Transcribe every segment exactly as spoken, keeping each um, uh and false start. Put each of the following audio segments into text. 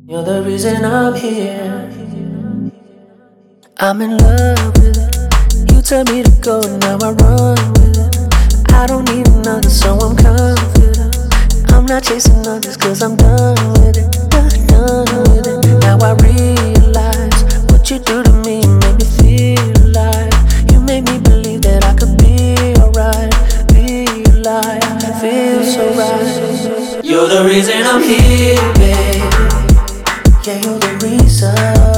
You're the reason I'm here. I'm in love with it. You tell me to go, now I run with it. I don't need another, so I'm confident. I'm not chasing others, cause I'm done with it. Done, done with it. Now I realize what you do to me made me feel alive. You made me believe that I could be alright. Be alive, feel so right. You're the reason I'm here, baby. Yeah, you're the reason.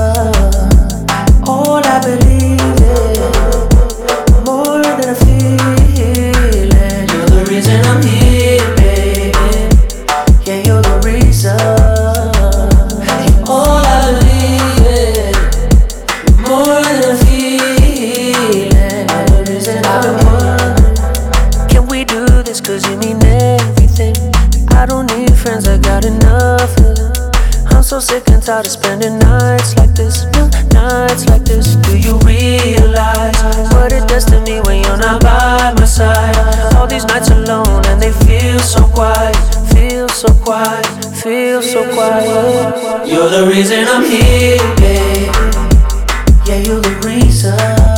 All I believe in, more than a feeling. You're the reason I'm here, baby. Yeah, you're the reason. All I believe in, more than a feeling. You're the reason I've been wondering, can we do this? Cause you mean everything. I don't need friends, I got enough of them. I'm so sick and tired of spending nights like this, nights like this. Do you realize what it does to me when you're not by my side? All these nights alone and they feel so quiet, feel so quiet, feel so quiet. You're the reason I'm here, baby. Yeah, you're the reason.